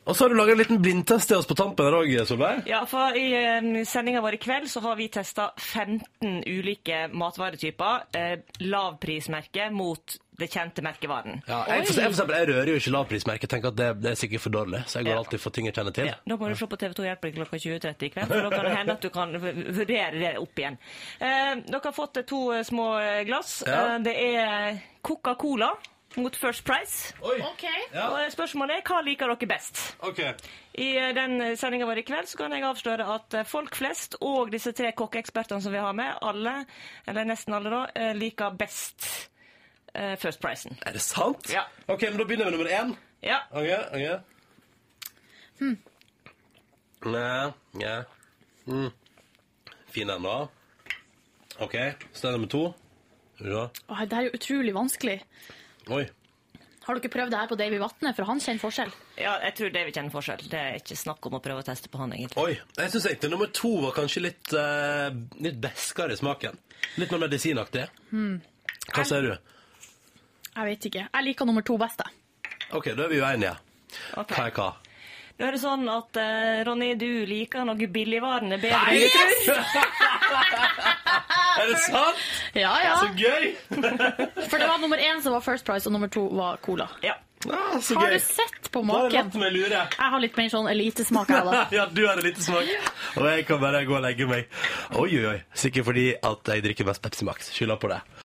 Og så har du laget en liten blindtest til oss på tampen her også, Solveig. Ja, for i sendingen vår i kveld så har vi testet 15 ulike matvaretyper, lavprismerke mot det kjente merkevaren. Ja, jeg for eksempel, jeg rører jo ikke lavprismerke, jeg tenker at det er sikkert for dårlig, så jeg går alltid for ting jeg kjenner til. Ja, da må du se på TV 2 Hjelper klokka 20:30 i kveld, for da kan det hende at du kan vurdere det opp igjen. Dere har fått 2 små glass. Ja. Det er Coca-Cola mot First Price. Oi! Okay. Ja. Og spørsmålet er, hva liker dere best? Ok. I den sendingen vår i kveld så kan jeg avsløre at folk flest og disse 3 kokkeekspertene som vi har med, alle, eller nesten alle da, liker best First Pricen. Er det sant? Ja. Ok, men da begynner vi nummer 1. Ja. Ok. Ja. Fin enda. Ok, så er det nummer 2. Ja. Det er jo utrolig vanskelig. Oi. Har dere prøvd det her på Davy Vatne, for han kjenner forskjell? Ja, jeg tror det vi kjenner forskjell. Det er ikke snakk om å prøve å teste på han, egentlig. Oi, jeg synes egentlig nummer 2 var kanskje litt beskere i smaken. Litt mer medisinaktig. Hva sier du? Jeg vet ikke. Jeg liker nummer 2 best, da. Ok, da er vi jo enige. Ok. Hva er hva? Nå er det sånn at, Ronny, du liker noe billigvarene bedre enn du tror. Er det sant? Ja. Så gøy! For det var nummer 1 som var First Price, og nummer 2 var Cola. Ja. Så Har gøy. du sett på Da har jeg maken? latt meg lure. Jeg har litt mer sånn elitesmak her, da. Ja, du har en liten smak. Og jeg kan bare gå og legge meg. Oi. Sikkert fordi at jeg drikker mest Pepsi Max. Skylder på det.